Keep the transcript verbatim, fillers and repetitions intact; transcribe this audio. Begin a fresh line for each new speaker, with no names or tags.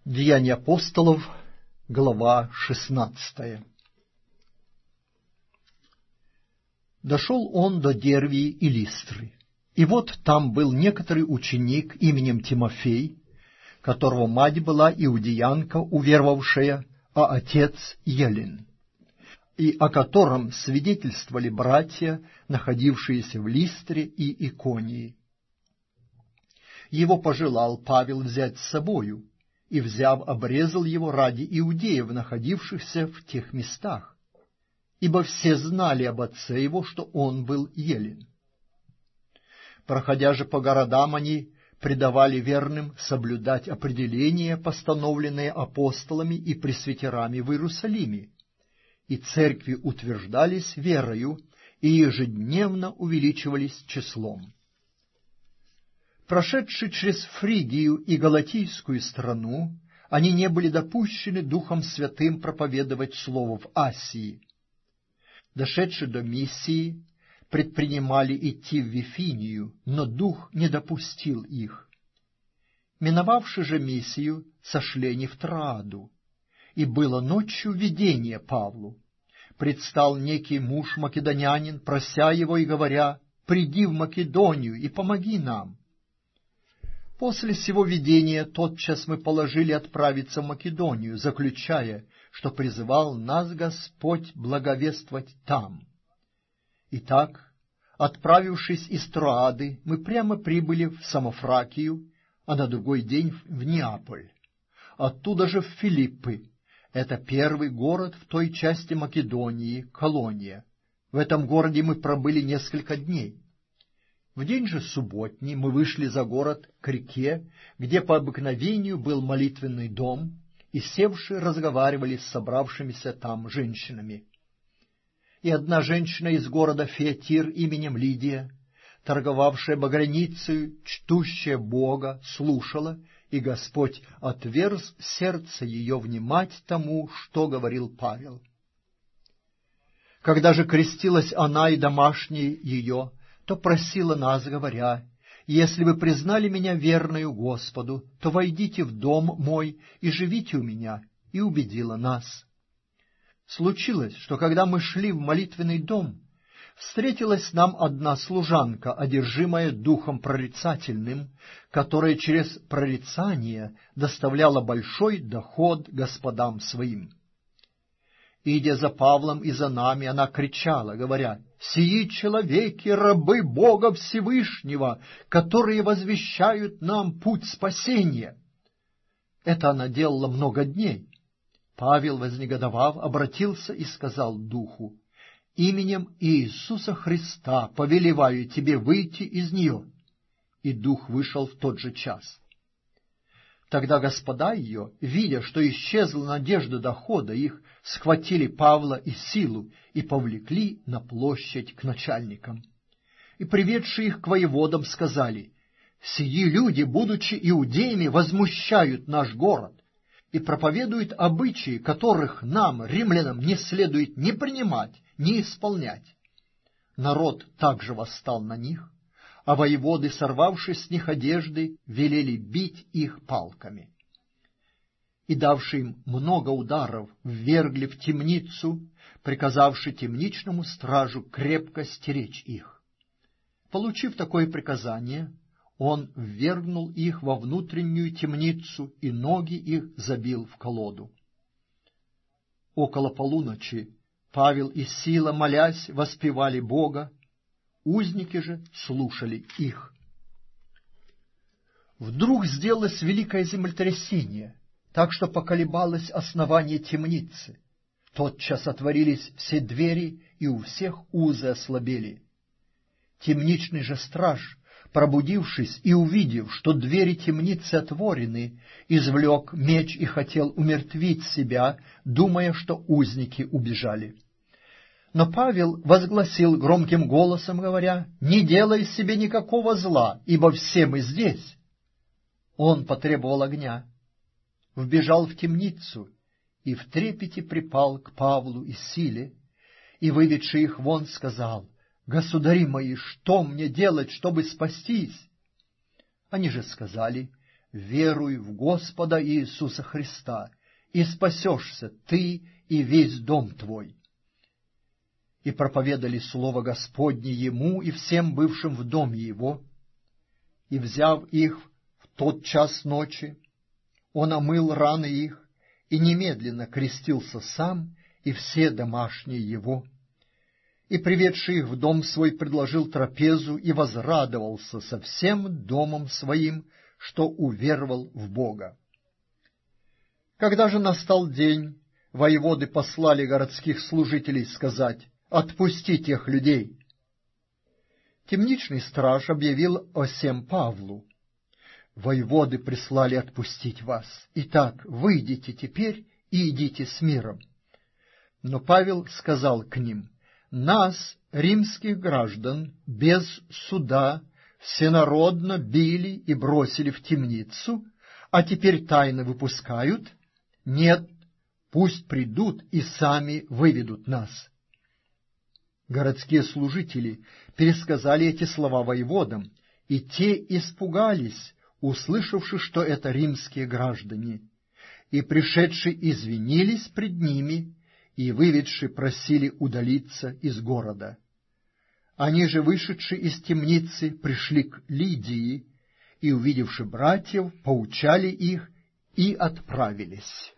Деяния апостолов, глава шестнадцатая. Дошел он до Дервии и Листры, и вот там был некоторый ученик именем Тимофей, которого мать была иудеянка, уверовавшая, а отец Елин, и о котором свидетельствовали братья, находившиеся в Листре и Иконии. Его пожелал Павел взять с собою, и, взяв, обрезал его ради иудеев, находившихся в тех местах, ибо все знали об отце его, что он был Елин. Проходя же по городам, они предавали верным соблюдать определения, постановленные апостолами и пресвитерами в Иерусалиме, и церкви утверждались верою и ежедневно увеличивались числом. Прошедшие через Фригию и Галатийскую страну, они не были допущены Духом Святым проповедовать Слово в Асии. Дошедшие до Миссии, предпринимали идти в Вифинию, но Дух не допустил их. Миновавши же Миссию, сошли они в Трааду, и было ночью видение Павлу. Предстал некий муж македонянин, прося его и говоря: «Приди в Македонию и помоги нам». После сего видения тотчас мы положили отправиться в Македонию, заключая, что призывал нас Господь благовествовать там. Итак, отправившись из Троады, мы прямо прибыли в Самофракию, а на другой день в Неаполь, оттуда же в Филиппы. Это первый город в той части Македонии, колония. В этом городе мы пробыли несколько дней. В день же субботний мы вышли за город к реке, где по обыкновению был молитвенный дом, и севшие разговаривали с собравшимися там женщинами. И одна женщина из города Фиатир именем Лидия, торговавшая багряницею, чтущая Бога, слушала, и Господь отверз сердце ее внимать тому, что говорил Павел. Когда же крестилась она и домашние ее, то просила нас, говоря: «Если вы признали меня верною Господу, то войдите в дом мой и живите у меня», и убедила нас. Случилось, что когда мы шли в молитвенный дом, встретилась нам одна служанка, одержимая духом прорицательным, которая через прорицание доставляла большой доход господам своим. Идя за Павлом и за нами, она кричала, говоря: «Сии человеки, рабы Бога Всевышнего, которые возвещают нам путь спасения». Это она делала много дней. Павел, вознегодовав, обратился и сказал духу: «Именем Иисуса Христа повелеваю тебе выйти из нее». И дух вышел в тот же час. Тогда господа ее, видя, что исчезла надежда дохода их, схватили Павла и Силу и повлекли на площадь к начальникам. И, приведшие их к воеводам, сказали: «Сии люди, будучи иудеями, возмущают наш город и проповедуют обычаи, которых нам, римлянам, не следует ни принимать, ни исполнять». Народ также восстал на них, а воеводы, сорвавшись с них одежды, велели бить их палками. И, давши им много ударов, ввергли в темницу, приказавши темничному стражу крепко стеречь их. Получив такое приказание, он ввергнул их во внутреннюю темницу и ноги их забил в колоду. Около полуночи Павел и Сила, молясь, воспевали Бога, узники же слушали их. Вдруг сделалось великое землетрясение, так что поколебалось основание темницы. Тотчас отворились все двери, и у всех узы ослабели. Темничный же страж, пробудившись и увидев, что двери темницы отворены, извлек меч и хотел умертвить себя, думая, что узники убежали. Но Павел возгласил громким голосом, говоря: «Не делай себе никакого зла, ибо все мы здесь». Он потребовал огня, вбежал в темницу и в трепете припал к Павлу и Силе, и, выведши их вон, сказал: «Государи мои, что мне делать, чтобы спастись?» Они же сказали: веруй в Господа Иисуса Христа, и спасешься ты и весь дом твой». И проповедали слово Господне ему и всем бывшим в доме его. И, взяв их в тот час ночи, он омыл раны их и немедленно крестился сам и все домашние его. И, приведший их в дом свой, предложил трапезу и возрадовался со всем домом своим, что уверовал в Бога. Когда же настал день, воеводы послали городских служителей сказать: «Отпусти тех людей». Темничный страж объявил о сем Павлу: «Воеводы прислали отпустить вас. Итак, выйдите теперь и идите с миром». Но Павел сказал к ним: «Нас, римских граждан, без суда всенародно били и бросили в темницу, а теперь тайно выпускают? Нет, пусть придут и сами выведут нас». Городские служители пересказали эти слова воеводам, и те испугались, услышавши, что это римские граждане, и, пришедшие, извинились пред ними, и, выведши, просили удалиться из города. Они же, вышедшие из темницы, пришли к Лидии, и, увидевши братьев, поучали их и отправились.